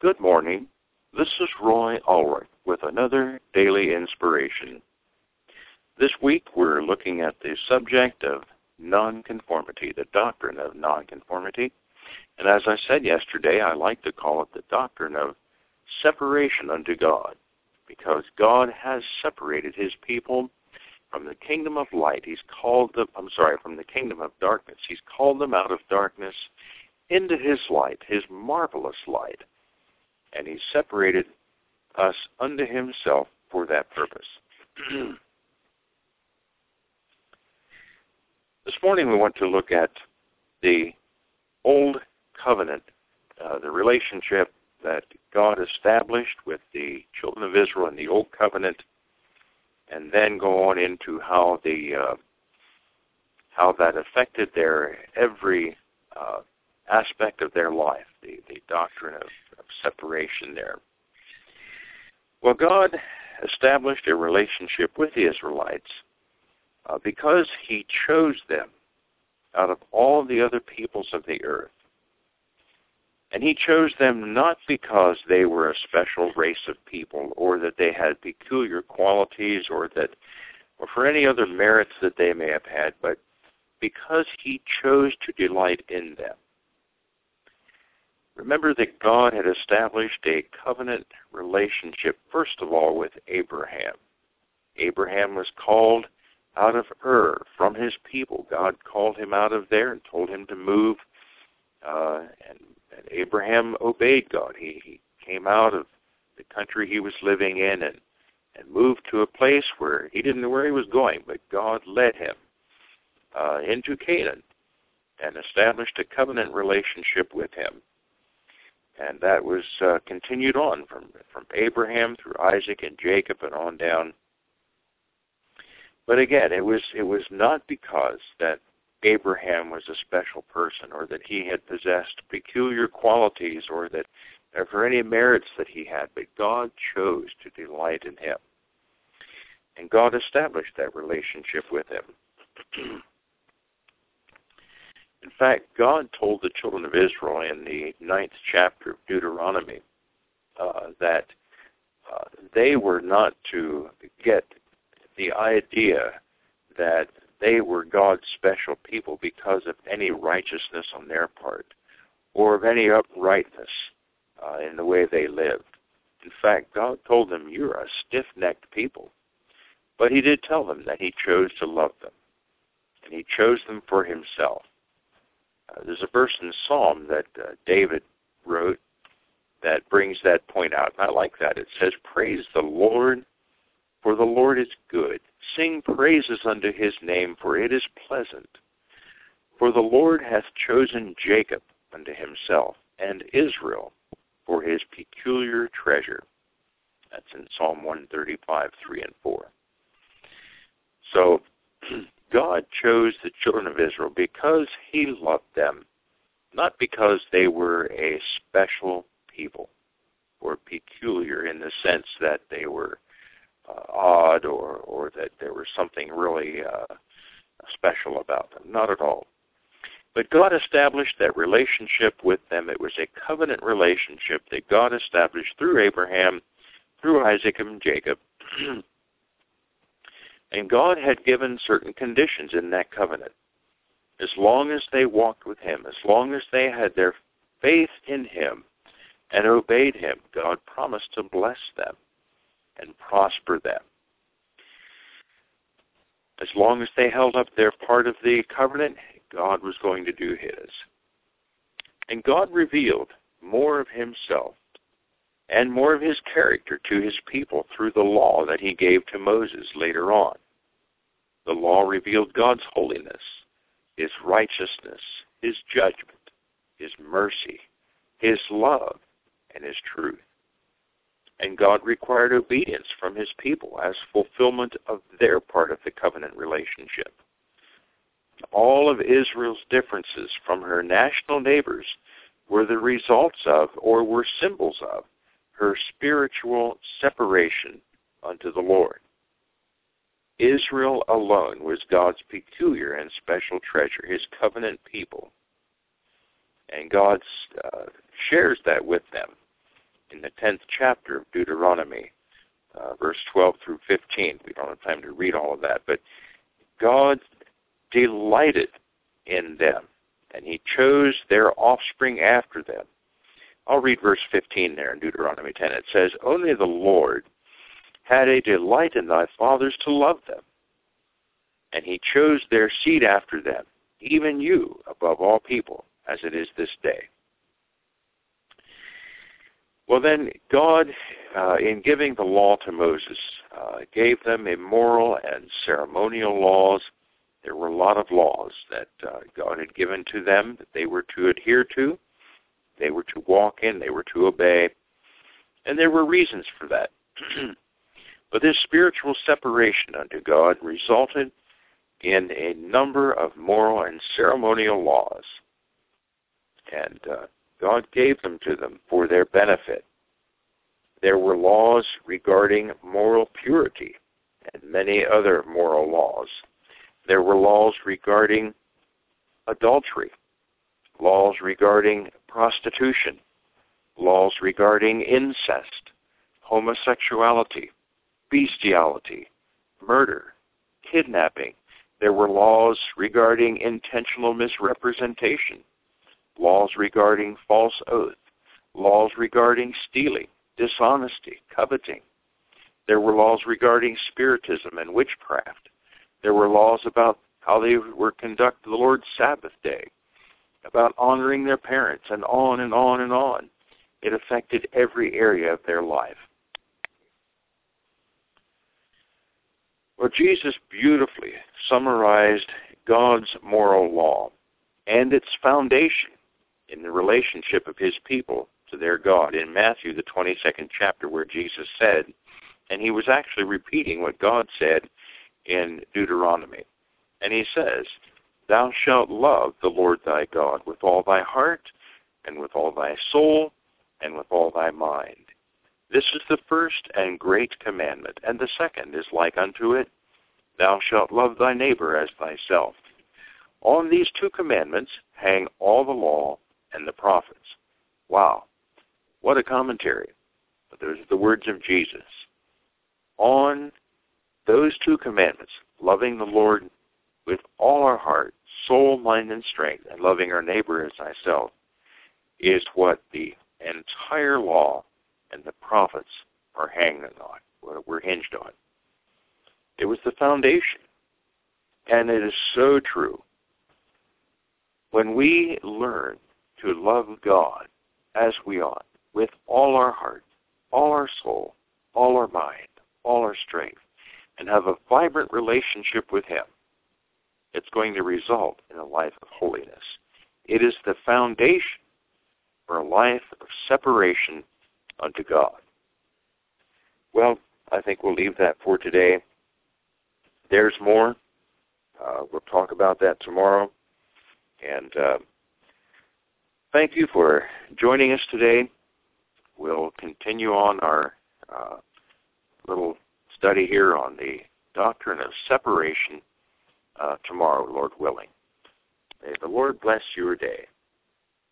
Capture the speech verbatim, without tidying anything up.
Good morning. This is Roy Ulrich with another daily inspiration. This week we're looking at the subject of nonconformity, the doctrine of nonconformity. And as I said yesterday, I like to call it the doctrine of separation unto God, because God has separated his people from the kingdom of light. He's called them, I'm sorry, from the kingdom of darkness. He's called them out of darkness into his light, his marvelous light. And he separated us unto himself for that purpose. This morning we want to look at the Old Covenant, uh, the relationship that God established with the children of Israel in the Old Covenant, and then go on into how the uh, how that affected their every uh, aspect of their life, the, the doctrine of, of separation there. Well, God established a relationship with the Israelites uh, because he chose them out of all the other peoples of the earth. And he chose them not because they were a special race of people or that they had peculiar qualities or that or for any other merits that they may have had, but because he chose to delight in them. Remember that God had established a covenant relationship, first of all, with Abraham. Abraham was called out of Ur, from his people. God called him out of there and told him to move, uh, and, and Abraham obeyed God. He, he came out of the country he was living in and, and moved to a place where he didn't know where he was going, but God led him uh, into Canaan and established a covenant relationship with him. And that was uh, continued on from, from Abraham through Isaac and Jacob and on down. But again, it was it was not because that Abraham was a special person or that he had possessed peculiar qualities or that or for any merits that he had, but God chose to delight in him. And God established that relationship with him. In fact, God told the children of Israel in the ninth chapter of Deuteronomy uh, that uh, they were not to get the idea that they were God's special people because of any righteousness on their part or of any uprightness uh, in the way they lived. In fact, God told them, you're a stiff-necked people. But he did tell them that he chose to love them, and he chose them for himself. Uh, there's a verse in Psalm that uh, David wrote that brings that point out, and I like that. It says, praise the Lord, for the Lord is good. Sing praises unto his name, for it is pleasant. For the Lord hath chosen Jacob unto himself, and Israel for his peculiar treasure. That's in Psalm one thirty-five, three and four. So, God chose the children of Israel because he loved them, not because they were a special people or peculiar in the sense that they were uh, odd or, or that there was something really uh, special about them. Not at all. But God established that relationship with them. It was a covenant relationship that God established through Abraham, through Isaac and Jacob. And God had given certain conditions in that covenant. As long as they walked with him, as long as they had their faith in him and obeyed him, God promised to bless them and prosper them. As long as they held up their part of the covenant, God was going to do his. And God revealed more of himself and more of his character to his people through the law that he gave to Moses later on. The law revealed God's holiness, his righteousness, his judgment, his mercy, his love, and his truth. And God required obedience from his people as fulfillment of their part of the covenant relationship. All of Israel's differences from her national neighbors were the results of, or were symbols of, her spiritual separation unto the Lord. Israel alone was God's peculiar and special treasure, his covenant people. And God uh, shares that with them in the tenth chapter of Deuteronomy, uh, verse twelve through fifteen. We don't have time to read all of that, but God delighted in them, and he chose their offspring after them. I'll read verse fifteen there in Deuteronomy ten. It says, "Only the Lord had a delight in thy fathers to love them, and he chose their seed after them, even you above all people, as it is this day." Well then, God, uh, in giving the law to Moses, uh, gave them immoral and ceremonial laws. There were a lot of laws that uh, God had given to them that they were to adhere to, they were to walk in, they were to obey, and there were reasons for that. But this spiritual separation unto God resulted in a number of moral and ceremonial laws, and uh, God gave them to them for their benefit. There were laws regarding moral purity and many other moral laws. There were laws regarding adultery, laws regarding prostitution, laws regarding incest, homosexuality, bestiality, murder, kidnapping. There were laws regarding intentional misrepresentation, laws regarding false oath, laws regarding stealing, dishonesty, coveting. There were laws regarding spiritism and witchcraft. There were laws about how they were conduct the Lord's Sabbath day, about honoring their parents, and on and on and on. It affected every area of their life. Well, Jesus beautifully summarized God's moral law and its foundation in the relationship of his people to their God in Matthew, the twenty-second chapter, where Jesus said, and he was actually repeating what God said in Deuteronomy. And he says, "Thou shalt love the Lord thy God with all thy heart, and with all thy soul, and with all thy mind. This is the first and great commandment, and the second is like unto it, thou shalt love thy neighbor as thyself. On these two commandments hang all the law and the prophets." Wow, what a commentary. But those are the words of Jesus. On those two commandments, loving the Lord with all our heart, soul, mind, and strength, and loving our neighbor as thyself, is what the entire law and the prophets are hanging on, what we're hinged on. It was the foundation. And it is so true. When we learn to love God as we ought, with all our heart, all our soul, all our mind, all our strength, and have a vibrant relationship with him, it's going to result in a life of holiness. It is the foundation for a life of separation unto God. Well, I think we'll leave that for today. There's more. Uh, we'll talk about that tomorrow. And uh, thank you for joining us today. We'll continue on our uh, little study here on the doctrine of separation uh, tomorrow, Lord willing. May the Lord bless your day.